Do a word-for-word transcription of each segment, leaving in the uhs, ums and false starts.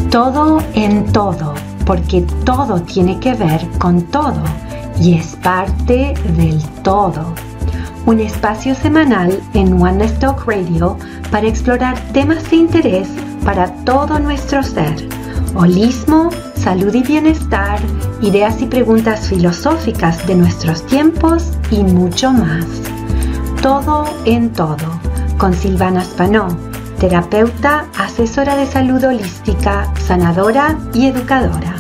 Todo en todo, porque todo tiene que ver con todo y es parte del todo. Un espacio semanal en Oneness Talk Radio para explorar temas de interés para todo nuestro ser. Holismo, salud y bienestar, ideas y preguntas filosóficas de nuestros tiempos y mucho más. Todo en todo, con Silvana Spanó, terapeuta, asesora de salud holística, sanadora y educadora.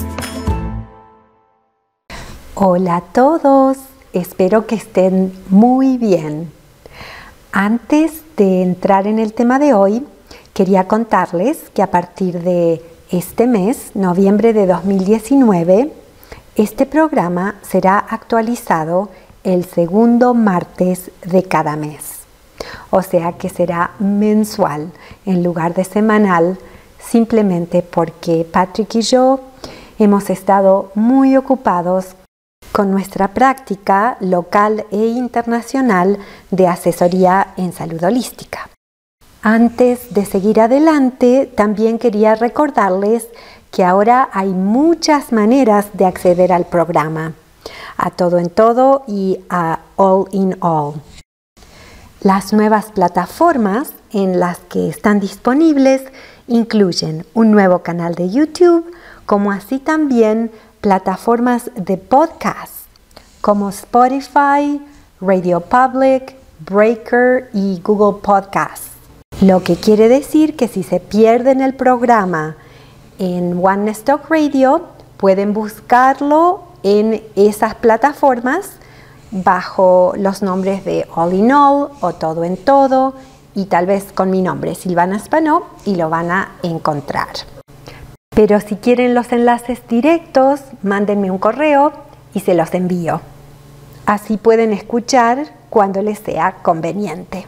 Hola a todos, espero que estén muy bien. Antes de entrar en el tema de hoy, quería contarles que a partir de este mes, noviembre de dos mil diecinueve, este programa será actualizado el segundo martes de cada mes. O sea que será mensual en lugar de semanal, simplemente porque Patrick y yo hemos estado muy ocupados con nuestra práctica local e internacional de asesoría en salud holística. Antes de seguir adelante, también quería recordarles que ahora hay muchas maneras de acceder al programa, a Todo en Todo y a All in All. Las nuevas plataformas en las que están disponibles incluyen un nuevo canal de YouTube, como así también plataformas de podcast como Spotify, Radio Public, Breaker y Google Podcasts. Lo que quiere decir que si se pierden el programa en Oneness Talk Radio, pueden buscarlo en esas plataformas bajo los nombres de All in All o Todo en Todo y tal vez con mi nombre, Silvana Spanó, y lo van a encontrar. Pero si quieren los enlaces directos, mándenme un correo y se los envío. Así pueden escuchar cuando les sea conveniente.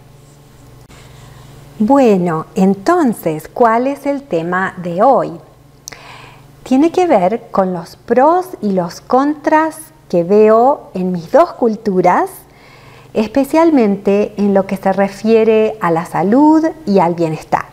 Bueno, entonces, ¿cuál es el tema de hoy? Tiene que ver con los pros y los contras que veo en mis dos culturas, especialmente en lo que se refiere a la salud y al bienestar.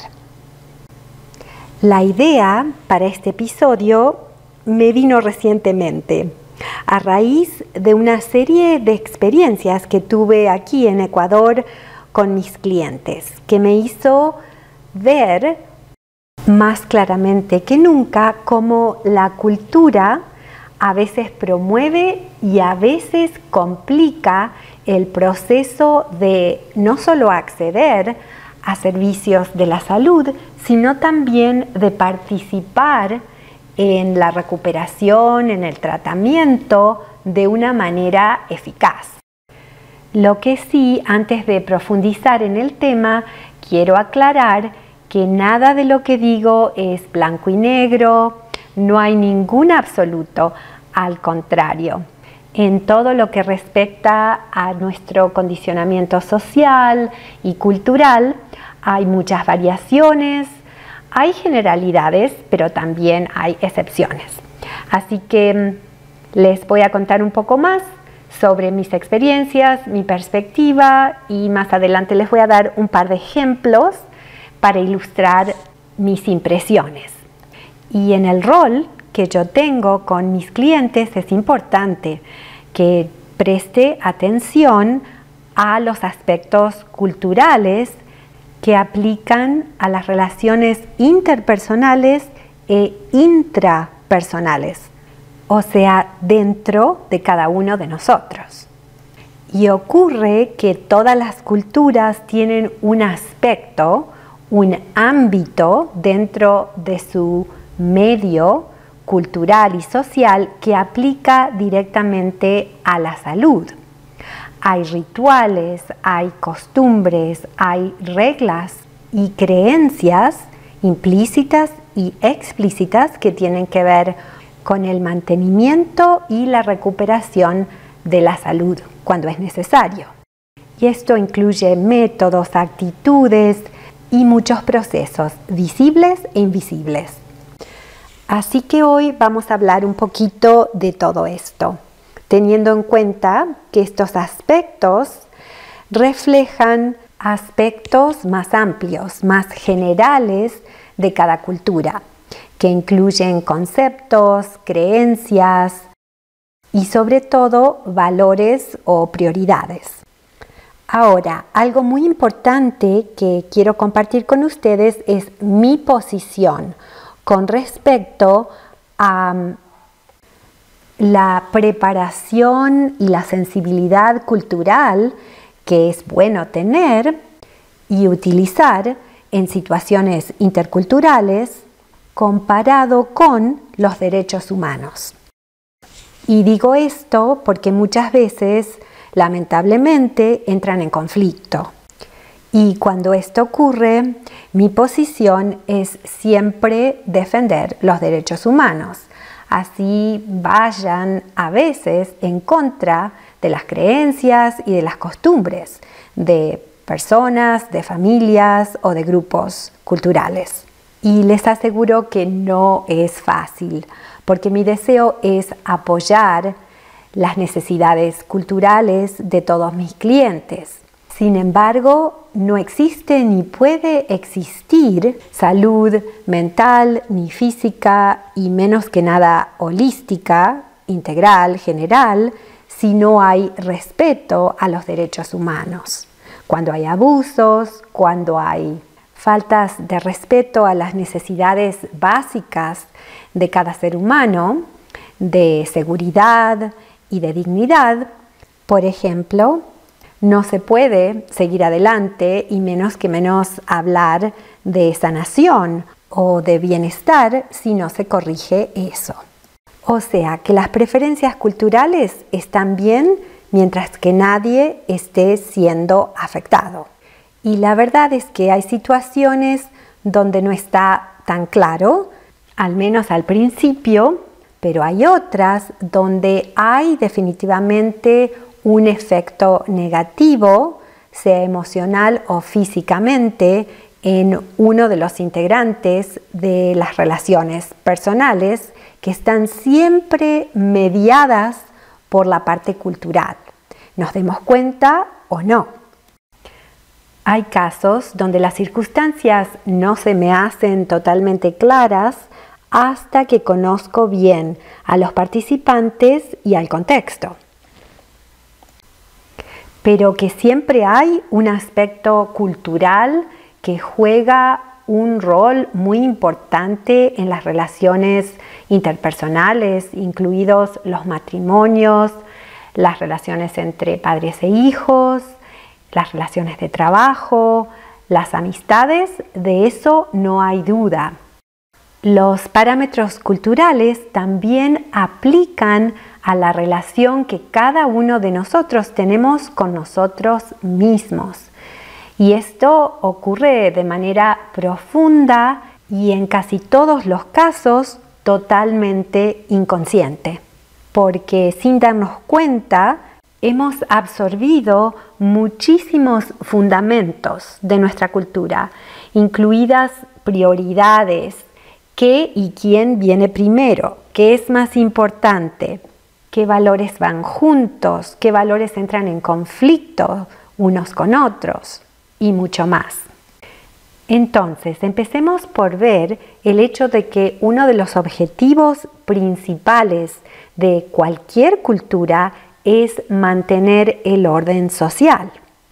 La idea para este episodio me vino recientemente, a raíz de una serie de experiencias que tuve aquí en Ecuador con mis clientes, que me hizo ver más claramente que nunca cómo la cultura a veces promueve y a veces complica el proceso de no solo acceder a servicios de la salud, sino también de participar en la recuperación, en el tratamiento de una manera eficaz. Lo que sí, antes de profundizar en el tema, quiero aclarar que nada de lo que digo es blanco y negro, no hay ningún absoluto, al contrario. En todo lo que respecta a nuestro condicionamiento social y cultural, hay muchas variaciones, hay generalidades, pero también hay excepciones. Así que les voy a contar un poco más sobre mis experiencias, mi perspectiva y más adelante les voy a dar un par de ejemplos para ilustrar mis impresiones. Y en el rol que yo tengo con mis clientes es importante que preste atención a los aspectos culturales que aplican a las relaciones interpersonales e intrapersonales, o sea, dentro de cada uno de nosotros. Y ocurre que todas las culturas tienen un aspecto, un ámbito dentro de su medio cultural y social que aplica directamente a la salud. Hay rituales, hay costumbres, hay reglas y creencias implícitas y explícitas que tienen que ver con el mantenimiento y la recuperación de la salud cuando es necesario. Y esto incluye métodos, actitudes y muchos procesos visibles e invisibles. Así que hoy vamos a hablar un poquito de todo esto, teniendo en cuenta que estos aspectos reflejan aspectos más amplios, más generales de cada cultura, que incluyen conceptos, creencias y sobre todo valores o prioridades. Ahora, algo muy importante que quiero compartir con ustedes es mi posición con respecto a la preparación y la sensibilidad cultural que es bueno tener y utilizar en situaciones interculturales comparado con los derechos humanos. Y digo esto porque muchas veces, lamentablemente, entran en conflicto. Y cuando esto ocurre, mi posición es siempre defender los derechos humanos. Así vayan a veces en contra de las creencias y de las costumbres de personas, de familias o de grupos culturales. Y les aseguro que no es fácil, porque mi deseo es apoyar las necesidades culturales de todos mis clientes. Sin embargo, no existe ni puede existir salud mental ni física y menos que nada holística, integral, general, si no hay respeto a los derechos humanos. Cuando hay abusos, cuando hay faltas de respeto a las necesidades básicas de cada ser humano, de seguridad y de dignidad, por ejemplo, no se puede seguir adelante y menos que menos hablar de sanación o de bienestar si no se corrige eso. O sea que las preferencias culturales están bien mientras que nadie esté siendo afectado. Y la verdad es que hay situaciones donde no está tan claro, al menos al principio, pero hay otras donde hay definitivamente un efecto negativo, sea emocional o físicamente, en uno de los integrantes de las relaciones personales que están siempre mediadas por la parte cultural. Nos demos cuenta o no. Hay casos donde las circunstancias no se me hacen totalmente claras hasta que conozco bien a los participantes y al contexto. Pero que siempre hay un aspecto cultural que juega un rol muy importante en las relaciones interpersonales, incluidos los matrimonios, las relaciones entre padres e hijos, las relaciones de trabajo, las amistades, de eso no hay duda. Los parámetros culturales también aplican a la relación que cada uno de nosotros tenemos con nosotros mismos. Y esto ocurre de manera profunda y en casi todos los casos totalmente inconsciente, porque sin darnos cuenta hemos absorbido muchísimos fundamentos de nuestra cultura, incluidas prioridades, qué y quién viene primero, qué es más importante, qué valores van juntos, qué valores entran en conflicto unos con otros y mucho más. Entonces, empecemos por ver el hecho de que uno de los objetivos principales de cualquier cultura es mantener el orden social.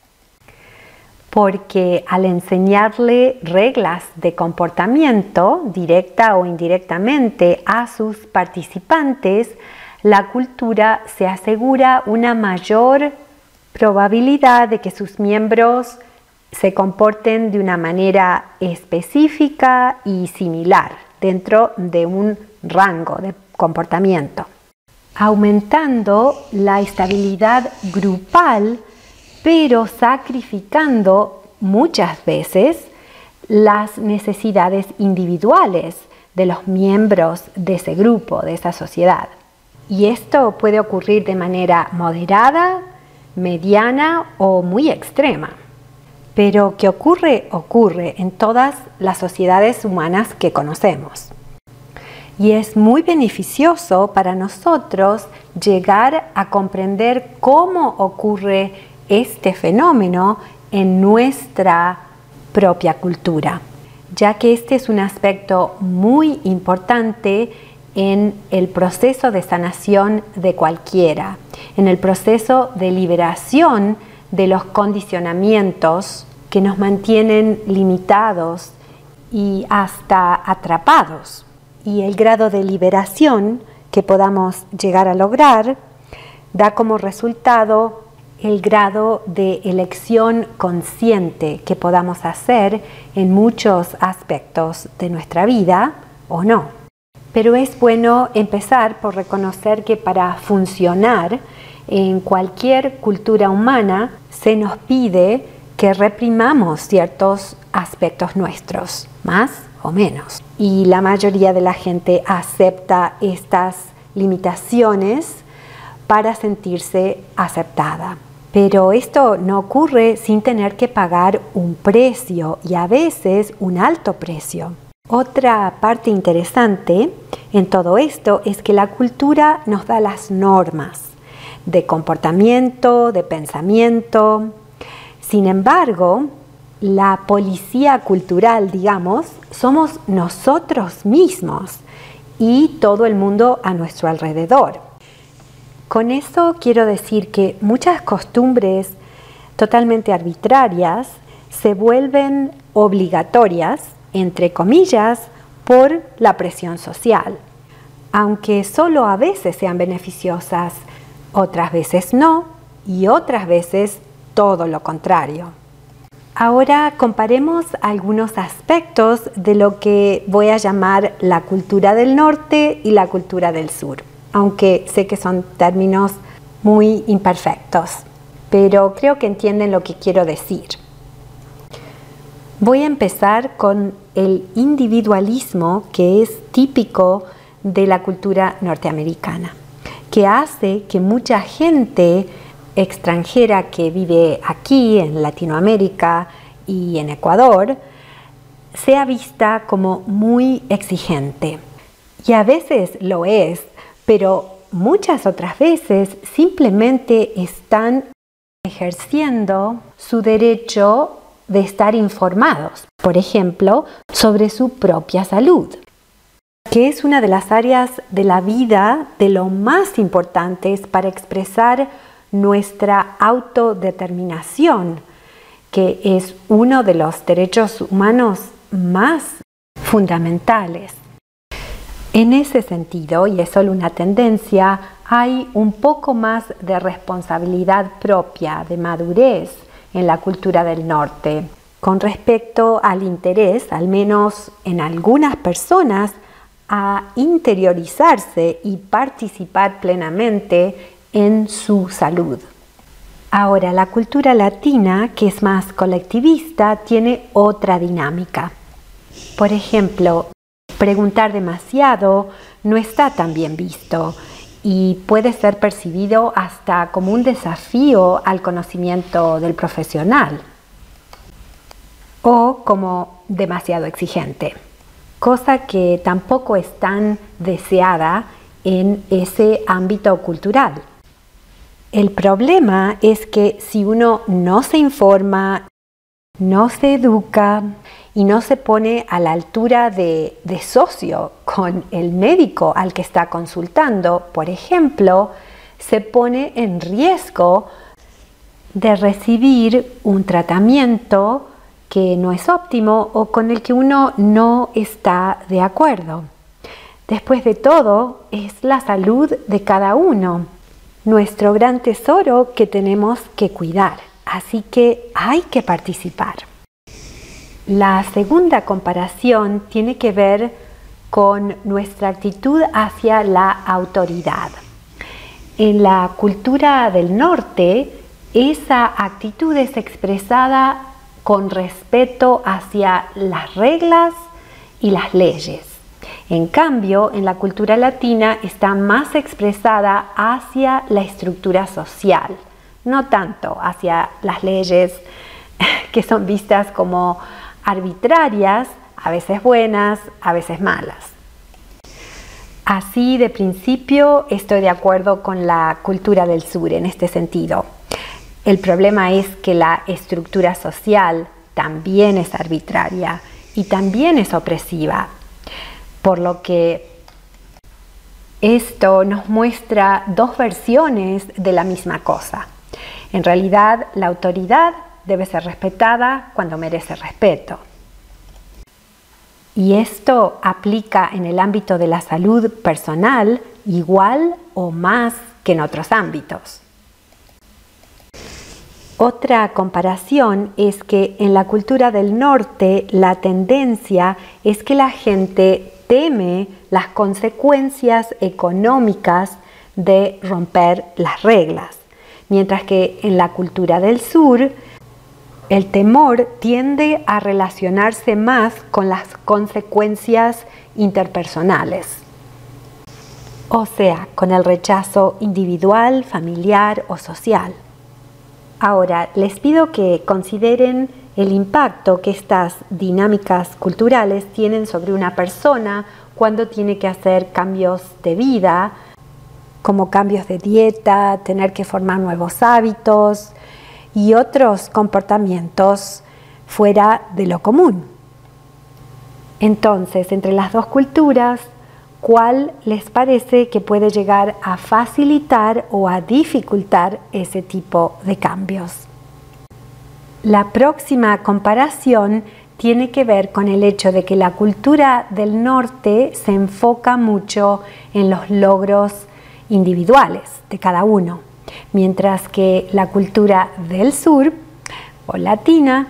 Porque al enseñarle reglas de comportamiento, directa o indirectamente, a sus participantes, la cultura se asegura una mayor probabilidad de que sus miembros se comporten de una manera específica y similar dentro de un rango de comportamiento, aumentando la estabilidad grupal, pero sacrificando muchas veces las necesidades individuales de los miembros de ese grupo, de esa sociedad. Y esto puede ocurrir de manera moderada, mediana o muy extrema. Pero que ocurre, ocurre en todas las sociedades humanas que conocemos. Y es muy beneficioso para nosotros llegar a comprender cómo ocurre este fenómeno en nuestra propia cultura, ya que este es un aspecto muy importante en el proceso de sanación de cualquiera, en el proceso de liberación de los condicionamientos que nos mantienen limitados y hasta atrapados. Y el grado de liberación que podamos llegar a lograr da como resultado el grado de elección consciente que podamos hacer en muchos aspectos de nuestra vida o no. Pero es bueno empezar por reconocer que para funcionar en cualquier cultura humana se nos pide que reprimamos ciertos aspectos nuestros, más o menos. Y la mayoría de la gente acepta estas limitaciones para sentirse aceptada. Pero esto no ocurre sin tener que pagar un precio, y a veces un alto precio. Otra parte interesante en todo esto es que la cultura nos da las normas de comportamiento, de pensamiento. Sin embargo, la policía cultural, digamos, somos nosotros mismos y todo el mundo a nuestro alrededor. Con eso quiero decir que muchas costumbres totalmente arbitrarias se vuelven obligatorias, entre comillas, por la presión social, aunque solo a veces sean beneficiosas, otras veces no, y otras veces todo lo contrario. Ahora comparemos algunos aspectos de lo que voy a llamar la cultura del norte y la cultura del sur, aunque sé que son términos muy imperfectos, pero creo que entienden lo que quiero decir. Voy a empezar con el individualismo que es típico de la cultura norteamericana, que hace que mucha gente extranjera que vive aquí en Latinoamérica y en Ecuador sea vista como muy exigente. Y a veces lo es, pero muchas otras veces simplemente están ejerciendo su derecho de estar informados, por ejemplo, sobre su propia salud, que es una de las áreas de la vida de lo más importantes para expresar nuestra autodeterminación, que es uno de los derechos humanos más fundamentales. En ese sentido, y es solo una tendencia, hay un poco más de responsabilidad propia, de madurez en la cultura del norte, con respecto al interés, al menos en algunas personas, a interiorizarse y participar plenamente en su salud. Ahora, la cultura latina, que es más colectivista, tiene otra dinámica. Por ejemplo, preguntar demasiado no está tan bien visto y puede ser percibido hasta como un desafío al conocimiento del profesional o como demasiado exigente, cosa que tampoco es tan deseada en ese ámbito cultural. El problema es que si uno no se informa, no se educa y no se pone a la altura de, de socio con el médico al que está consultando, por ejemplo, se pone en riesgo de recibir un tratamiento que no es óptimo o con el que uno no está de acuerdo. Después de todo, es la salud de cada uno, nuestro gran tesoro que tenemos que cuidar. Así que hay que participar. La segunda comparación tiene que ver con nuestra actitud hacia la autoridad. En la cultura del norte, esa actitud es expresada con respeto hacia las reglas y las leyes. En cambio, en la cultura latina está más expresada hacia la estructura social, no tanto hacia las leyes que son vistas como arbitrarias, a veces buenas, a veces malas. Así, de principio, estoy de acuerdo con la cultura del sur en este sentido. El problema es que la estructura social también es arbitraria y también es opresiva, por lo que esto nos muestra dos versiones de la misma cosa. En realidad, la autoridad debe ser respetada cuando merece respeto. Y esto aplica en el ámbito de la salud personal igual o más que en otros ámbitos. Otra comparación es que en la cultura del norte la tendencia es que la gente teme las consecuencias económicas de romper las reglas, mientras que en la cultura del sur el temor tiende a relacionarse más con las consecuencias interpersonales, o sea, con el rechazo individual, familiar o social. Ahora, les pido que consideren el impacto que estas dinámicas culturales tienen sobre una persona cuando tiene que hacer cambios de vida, como cambios de dieta, tener que formar nuevos hábitos y otros comportamientos fuera de lo común. Entonces, entre las dos culturas, ¿cuál les parece que puede llegar a facilitar o a dificultar ese tipo de cambios? La próxima comparación tiene que ver con el hecho de que la cultura del norte se enfoca mucho en los logros individuales de cada uno, mientras que la cultura del sur o latina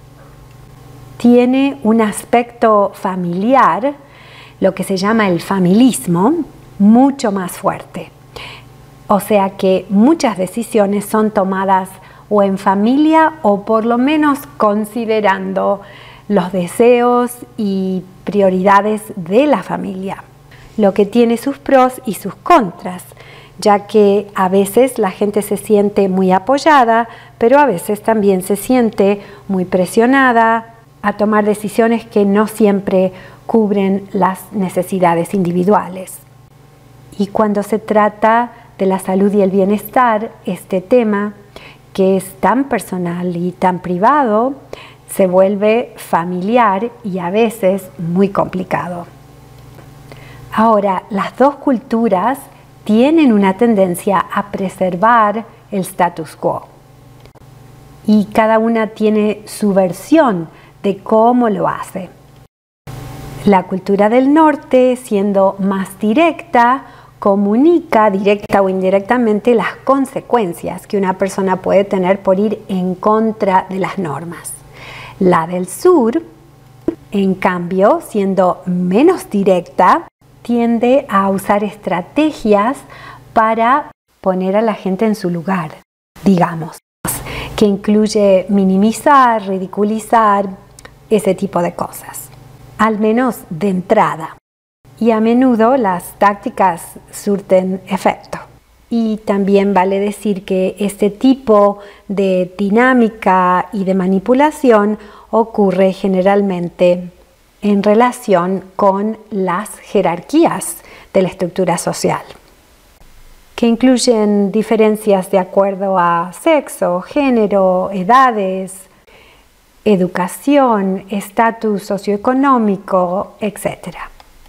tiene un aspecto familiar, lo que se llama el familismo, mucho más fuerte. O sea que muchas decisiones son tomadas o en familia o por lo menos considerando los deseos y prioridades de la familia, lo que tiene sus pros y sus contras, ya que a veces la gente se siente muy apoyada, pero a veces también se siente muy presionada a tomar decisiones que no siempre cubren las necesidades individuales. Y cuando se trata de la salud y el bienestar, este tema, que es tan personal y tan privado, se vuelve familiar y a veces muy complicado. Ahora, las dos culturas tienen una tendencia a preservar el status quo y cada una tiene su versión de cómo lo hace. La cultura del norte, siendo más directa, comunica directa o indirectamente las consecuencias que una persona puede tener por ir en contra de las normas. La del sur, en cambio, siendo menos directa, tiende a usar estrategias para poner a la gente en su lugar, digamos, que incluye minimizar, ridiculizar, ese tipo de cosas, al menos de entrada. Y a menudo las tácticas surten efecto. Y también vale decir que este tipo de dinámica y de manipulación ocurre generalmente en relación con las jerarquías de la estructura social, que incluyen diferencias de acuerdo a sexo, género, edades, educación, estatus socioeconómico, etcétera.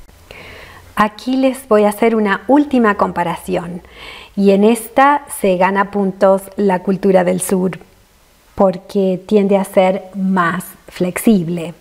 Aquí les voy a hacer una última comparación y en esta se gana puntos la cultura del sur porque tiende a ser más flexible.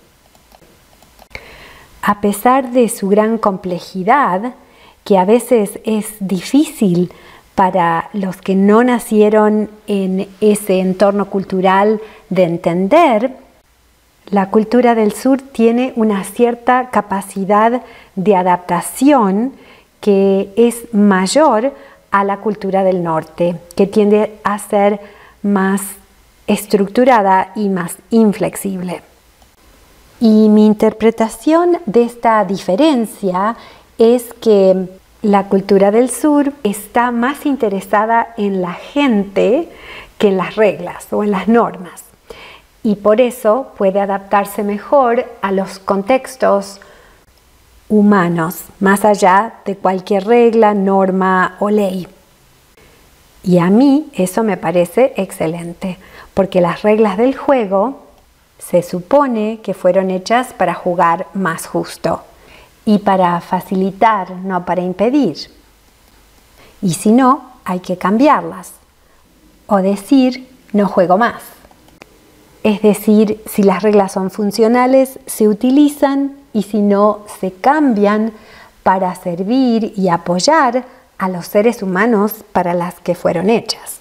A pesar de su gran complejidad, que a veces es difícil para los que no nacieron en ese entorno cultural de entender, la cultura del sur tiene una cierta capacidad de adaptación que es mayor a la cultura del norte, que tiende a ser más estructurada y más inflexible. Y mi interpretación de esta diferencia es que la cultura del sur está más interesada en la gente que en las reglas o en las normas. Y por eso puede adaptarse mejor a los contextos humanos, más allá de cualquier regla, norma o ley. Y a mí eso me parece excelente, porque las reglas del juego Se supone que fueron hechas para jugar más justo y para facilitar, no para impedir. Y si no, hay que cambiarlas o decir no juego más. Es decir, si las reglas son funcionales, se utilizan y si no, se cambian para servir y apoyar a los seres humanos para las que fueron hechas.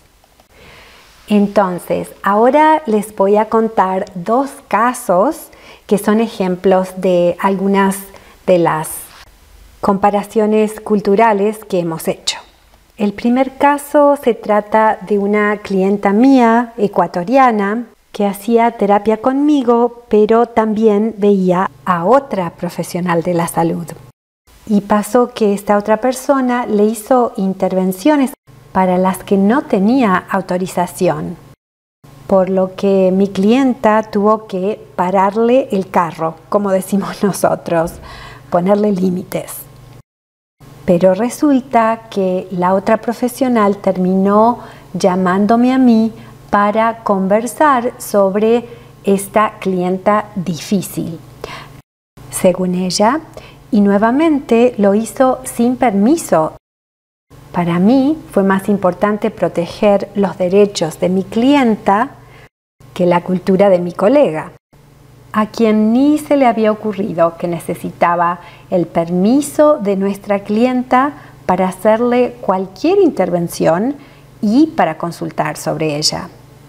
Entonces, ahora les voy a contar dos casos que son ejemplos de algunas de las comparaciones culturales que hemos hecho. El primer caso se trata de una clienta mía, ecuatoriana, que hacía terapia conmigo, pero también veía a otra profesional de la salud. Y pasó que esta otra persona le hizo intervenciones para las que no tenía autorización, por lo que mi clienta tuvo que pararle el carro, como decimos nosotros, ponerle límites. Pero resulta que la otra profesional terminó llamándome a mí para conversar sobre esta clienta difícil, según ella, y nuevamente lo hizo sin permiso. Para mí fue más importante proteger los derechos de mi clienta que la cultura de mi colega, a quien ni se le había ocurrido que necesitaba el permiso de nuestra clienta para hacerle cualquier intervención y para consultar sobre ella.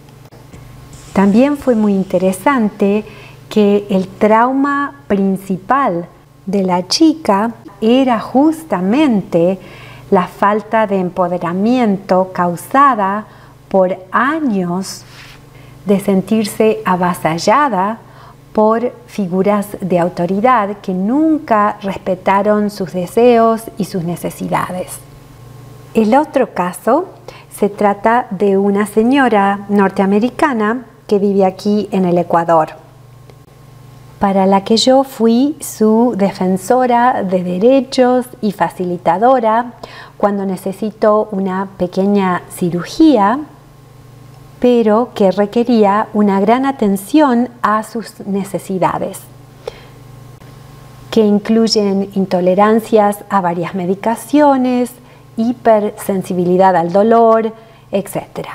También fue muy interesante que el trauma principal de la chica era justamente la falta de empoderamiento causada por años de sentirse avasallada por figuras de autoridad que nunca respetaron sus deseos y sus necesidades. El otro caso se trata de una señora norteamericana que vive aquí en el Ecuador, para la que yo fui su defensora de derechos y facilitadora cuando necesitó una pequeña cirugía, pero que requería una gran atención a sus necesidades, que incluyen intolerancias a varias medicaciones, hipersensibilidad al dolor, etcétera.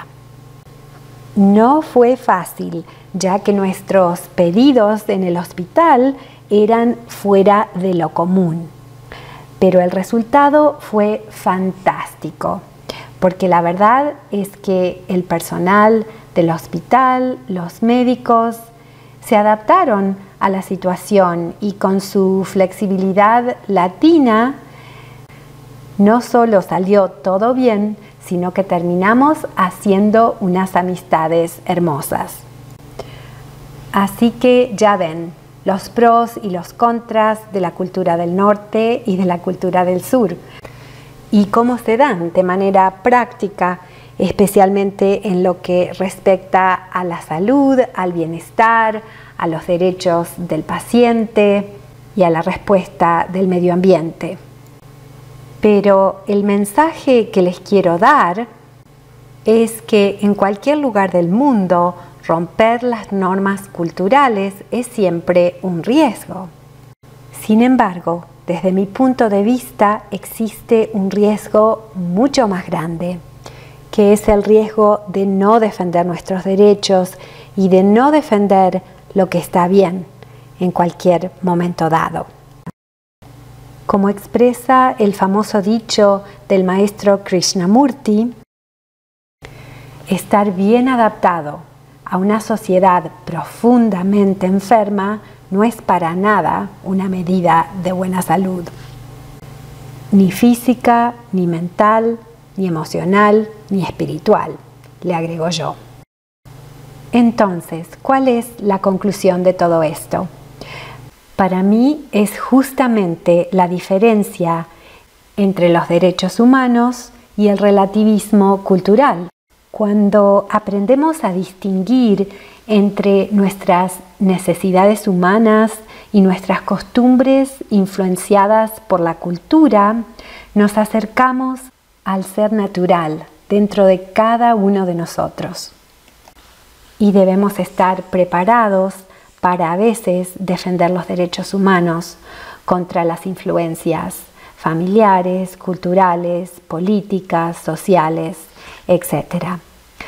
No fue fácil, ya que nuestros pedidos en el hospital eran fuera de lo común. Pero el resultado fue fantástico, porque la verdad es que el personal del hospital, los médicos, se adaptaron a la situación y con su flexibilidad latina no solo salió todo bien, sino que terminamos haciendo unas amistades hermosas. Así que ya ven los pros y los contras de la cultura del norte y de la cultura del sur y cómo se dan de manera práctica, especialmente en lo que respecta a la salud, al bienestar, a los derechos del paciente y a la respuesta del medio ambiente. Pero el mensaje que les quiero dar es que en cualquier lugar del mundo romper las normas culturales es siempre un riesgo. Sin embargo, desde mi punto de vista existe un riesgo mucho más grande, que es el riesgo de no defender nuestros derechos y de no defender lo que está bien en cualquier momento dado. Como expresa el famoso dicho del maestro Krishnamurti, estar bien adaptado a una sociedad profundamente enferma no es para nada una medida de buena salud, ni física, ni mental, ni emocional, ni espiritual, le agrego yo. Entonces, ¿cuál es la conclusión de todo esto? Para mí es justamente la diferencia entre los derechos humanos y el relativismo cultural. Cuando aprendemos a distinguir entre nuestras necesidades humanas y nuestras costumbres influenciadas por la cultura, nos acercamos al ser natural dentro de cada uno de nosotros. Y debemos estar preparados para a veces defender los derechos humanos contra las influencias familiares, culturales, políticas, sociales, etcétera.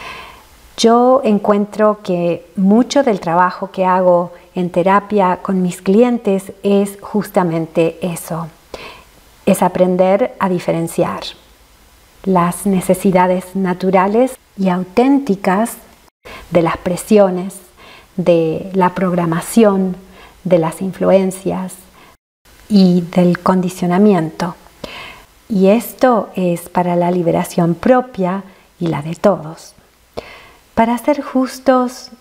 Yo encuentro que mucho del trabajo que hago en terapia con mis clientes es justamente eso, es aprender a diferenciar las necesidades naturales y auténticas de las presiones, de la programación, de las influencias y del condicionamiento. Y esto es para la liberación propia y la de todos. Para ser justos,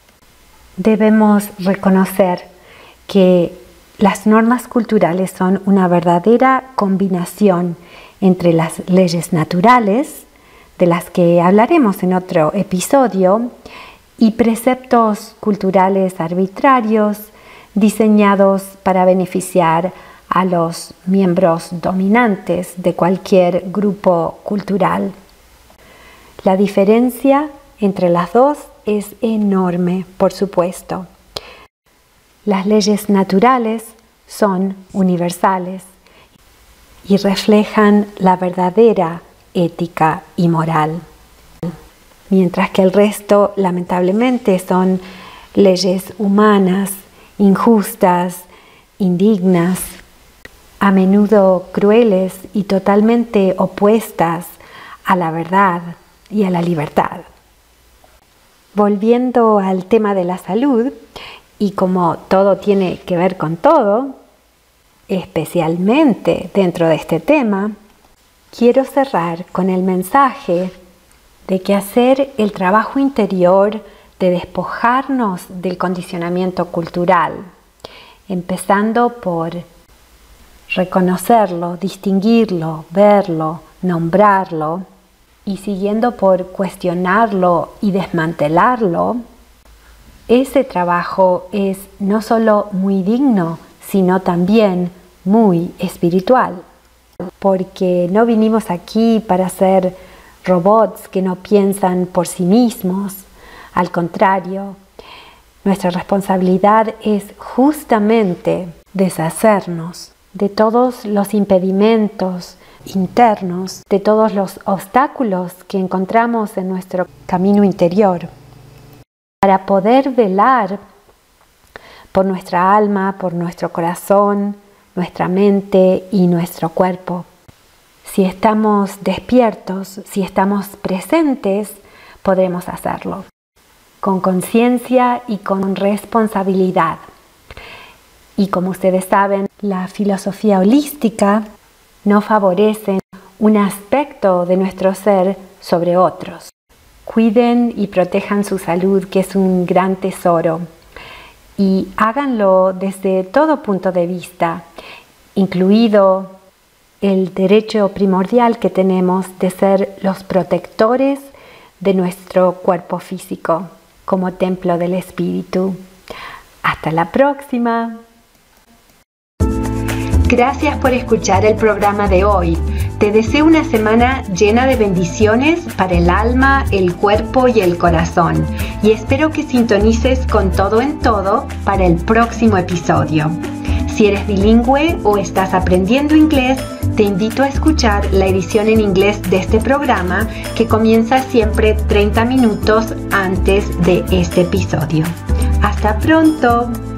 debemos reconocer que las normas culturales son una verdadera combinación entre las leyes naturales, de las que hablaremos en otro episodio, y preceptos culturales arbitrarios diseñados para beneficiar a los miembros dominantes de cualquier grupo cultural. La diferencia entre las dos es enorme, por supuesto. Las leyes naturales son universales y reflejan la verdadera ética y moral, mientras que el resto, lamentablemente, son leyes humanas, injustas, indignas, a menudo crueles y totalmente opuestas a la verdad y a la libertad. Volviendo al tema de la salud, y como todo tiene que ver con todo, especialmente dentro de este tema, quiero cerrar con el mensaje de que hacer el trabajo interior de despojarnos del condicionamiento cultural, empezando por reconocerlo, distinguirlo, verlo, nombrarlo, y siguiendo por cuestionarlo y desmantelarlo, ese trabajo es no solo muy digno, sino también muy espiritual. Porque no vinimos aquí para ser robots que no piensan por sí mismos. Al contrario, nuestra responsabilidad es justamente deshacernos de todos los impedimentos internos, de todos los obstáculos que encontramos en nuestro camino interior, para poder velar por nuestra alma, por nuestro corazón, nuestra mente y nuestro cuerpo. Si estamos despiertos, si estamos presentes, podremos hacerlo con conciencia y con responsabilidad. Y como ustedes saben, la filosofía holística no favorece un aspecto de nuestro ser sobre otros. Cuiden y protejan su salud, que es un gran tesoro, y háganlo desde todo punto de vista, incluido el derecho primordial que tenemos de ser los protectores de nuestro cuerpo físico como templo del espíritu. Hasta la próxima. Gracias por escuchar el programa de hoy. Te deseo una semana llena de bendiciones para el alma, el cuerpo y el corazón. Y espero que sintonices con Todo en Todo para el próximo episodio. Si eres bilingüe o estás aprendiendo inglés, te invito a escuchar la edición en inglés de este programa, que comienza siempre treinta minutos antes de este episodio. ¡Hasta pronto!